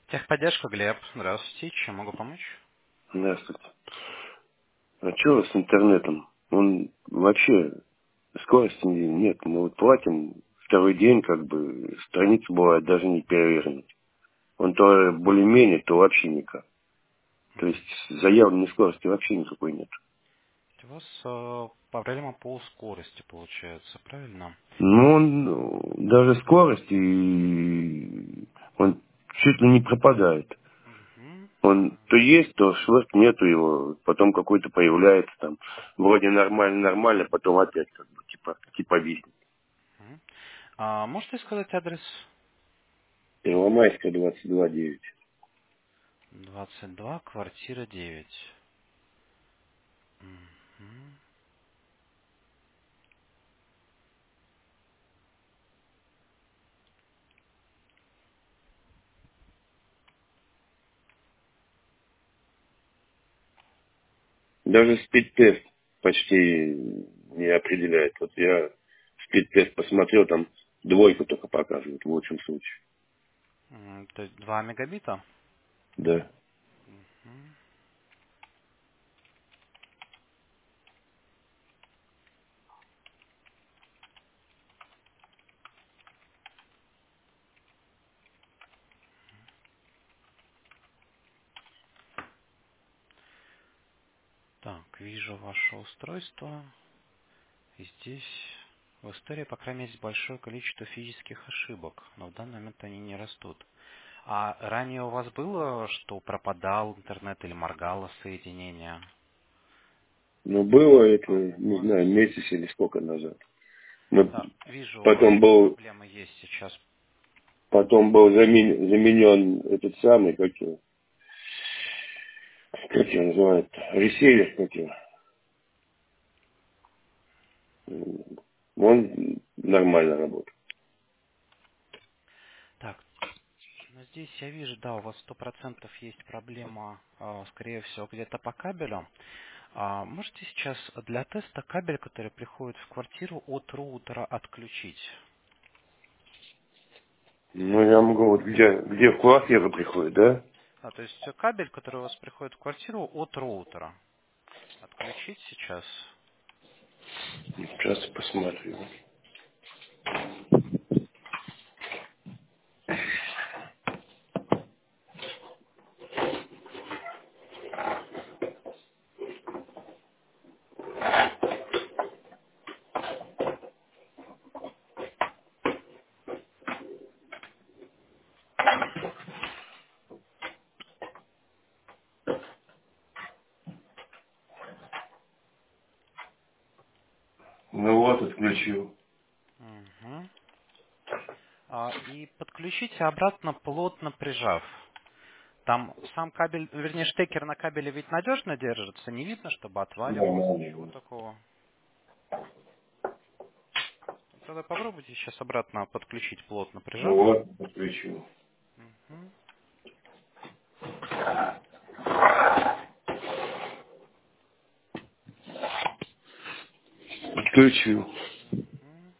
Техподдержка, Глеб. Здравствуйте. Чем могу помочь? Здравствуйте. А что с интернетом? Он вообще скорости нет. Мы вот платим второй день, как бы страница бывает даже не перевернуть. Он то более-менее, то вообще никак. То есть заявленной скорости вообще никакой нет. У вас проблема по скорости получается, правильно? Ну, он даже скорость, он чуть ли не пропадает. Мгм. Он то есть, то швырк нету его, потом какой-то появляется там, вроде нормально, потом опять как бы типа виснет. Мгм. Можете сказать адрес? Первомайская, 22/9. 22, квартира 9. Мгм. Даже спид-тест почти не определяет. Вот я спид-тест посмотрел, там двойку только показывает в лучшем случае. То есть 2 мегабита? Да. Мгм. Так, вижу ваше устройство. И здесь в истории, по крайней мере, есть большое количество физических ошибок, но в данный момент они не растут. А ранее у вас было, что пропадал интернет или моргало соединение? Но было это, У не вас... знаю, месяц или сколько назад. Но Да, вижу, у вас потом был, проблема есть сейчас. потом был заменен этот самый, как его называют, ресейлер, как его. Он нормально работает. Так, ну здесь я вижу, да, у вас 100% есть проблема, скорее всего, где-то по кабелю. Можете сейчас для теста кабель, который приходит в квартиру, от роутера отключить? Ну, я могу, вот где в квартиру приходит, да? То есть кабель, который у вас приходит в квартиру, от роутера отключить сейчас? Сейчас посмотрю. Ну вот, отключил. Мгм. И подключите обратно, плотно прижав. Там сам кабель, вернее, штекер на кабеле ведь надежно держится, не видно, чтобы отваливалось, Нормально, ничего да. такого. Тогда попробуйте сейчас обратно подключить, плотно Ну прижав. вот, отключил. Мгм. Отключил. Мгм.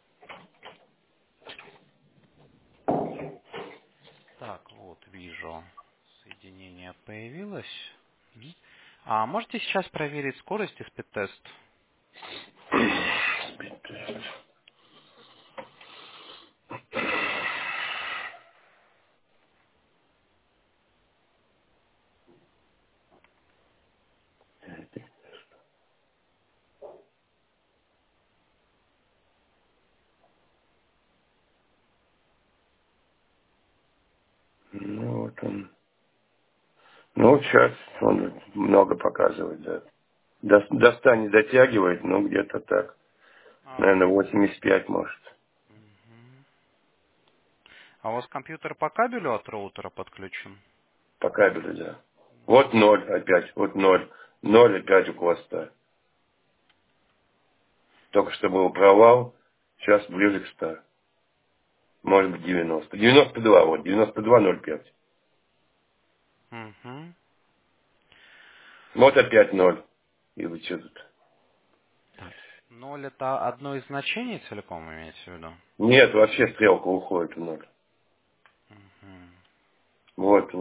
Так, вот, вижу, соединение появилось. Мгм. А можете сейчас проверить скорость и спид-тест? Ну вот он. Ну вот сейчас он много показывает, да. До 100 не дотягивает, но где-то так. А, Наверное, 85 может. мгм. А у вас компьютер по кабелю от роутера подключен? По кабелю, да. Вот ноль опять, вот ноль. Ноль опять у хвоста. Только что был провал, сейчас ближе к 100. Может быть 90. 92, вот, 92,05. Мгм. Вот опять ноль. И вы что тут? Так. 0 это одно из значений целиком, имеете в виду? Нет, вообще стрелка уходит в ноль. Мгм. Вот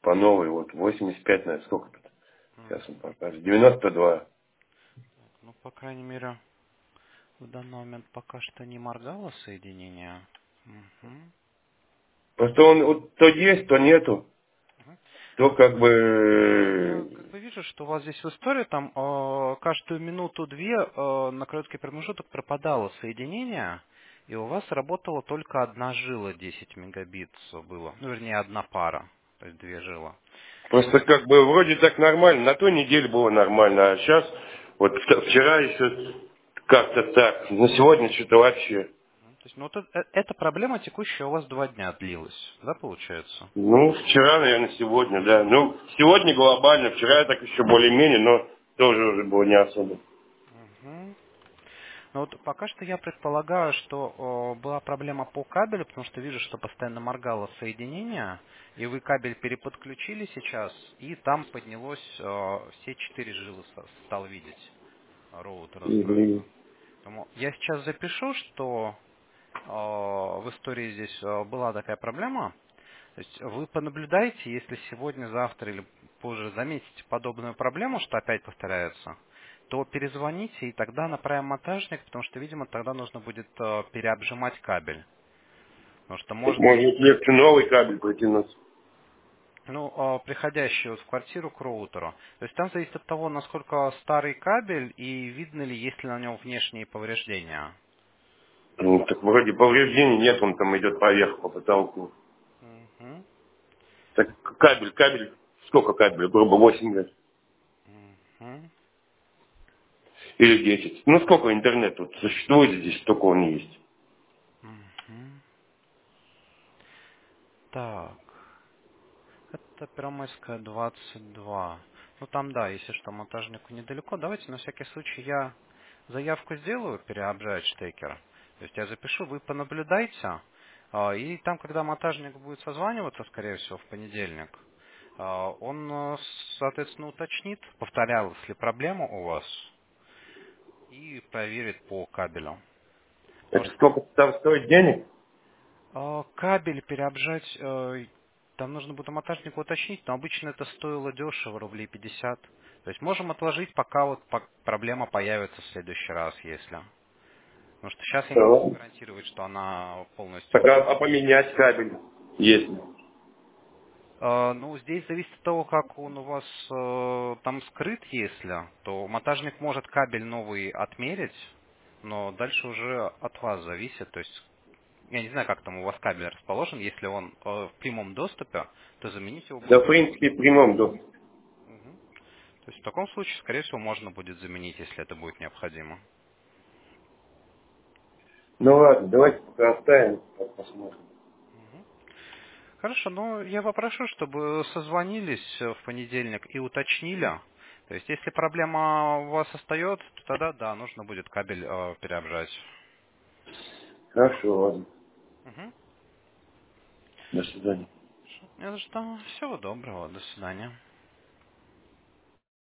по новой, вот 85, наверное, сколько тут? Сейчас он Мгм. покажет. 92. Ну, по крайней мере, в данный момент пока что не моргало соединение. Мгм. Просто он вот то есть, то нету. Мгм. То как бы... Я как бы вижу, что у вас здесь в истории там каждую минуту-две на короткий промежуток пропадало соединение, и у вас работала только одна жила 10 мегабит было. Ну, вернее, одна пара, то есть две жила. Просто как бы вроде так нормально. На той неделе было нормально, а сейчас, вот вчера еще как-то так. На сегодня что-то вообще. То есть, ну, вот эта проблема текущая у вас 2 дня длилась, да, получается? Ну, вчера, наверное, сегодня, да. Ну, сегодня глобально, вчера я так еще более-менее, но тоже уже было не особо. Мгм. Ну вот пока что я предполагаю, что была проблема по кабелю, потому что вижу, что постоянно моргало соединение, и вы кабель переподключили сейчас, и там поднялось все 4 жилы, стал видеть роутер Мгм. устройства. Поэтому я сейчас запишу, что в истории здесь была такая проблема. То есть вы понаблюдаете, если сегодня, завтра или позже заметите подобную проблему, что опять повторяется, то перезвоните и тогда направим монтажник, потому что, видимо, тогда нужно будет переобжимать кабель. Потому что Так, может быть, может быть, легче новый кабель протянуть. ну, приходящий вот в квартиру к роутеру. То есть там зависит от того, насколько старый кабель и видно ли, есть ли на нем внешние повреждения. Ну, так вроде повреждений нет, он там идет поверх по потолку. Мгм. Так кабель, сколько кабеля? Грубо 8 лет. Мгм. Или 10. Ну, сколько интернет тут существует здесь, столько он есть. Мгм. Так. Это Первомайская, 22. Ну там, да, если что, монтажнику недалеко. Давайте на всякий случай я заявку сделаю, переобжать штекер. То есть я запишу, вы понаблюдайте. И там, когда монтажник будет созваниваться, скорее всего, в понедельник, он, соответственно, уточнит, повторялась ли проблема у вас, и проверит по кабелю. Потому Это что сколько там стоит денег? кабель переобжать, там нужно будет у монтажника уточнить, но обычно это стоило дешево, рублей 50. То есть можем отложить, пока вот проблема появится в следующий раз, если. Потому что сейчас я Да не могу ладно. гарантировать, что она Так, полностью... а поменять кабель, если. Ну, здесь зависит от того, как он у вас там скрыт, если, то монтажник может кабель новый отмерить, но дальше уже от вас зависит. То есть я не знаю, как там у вас кабель расположен. Если он в прямом доступе, то заменить его Да, будет в легко. принципе, в прямом доступе. Мгм. То есть в таком случае, скорее всего, можно будет заменить, если это будет необходимо. Ну ладно, давайте пока оставим, так посмотрим. Мгм. Хорошо, ну я попрошу, чтобы созвонились в понедельник и уточнили. То есть, если проблема у вас остается, то тогда да, нужно будет кабель переобжать. Хорошо, ладно. Угу. До свидания. Не за что. Всего доброго. До свидания.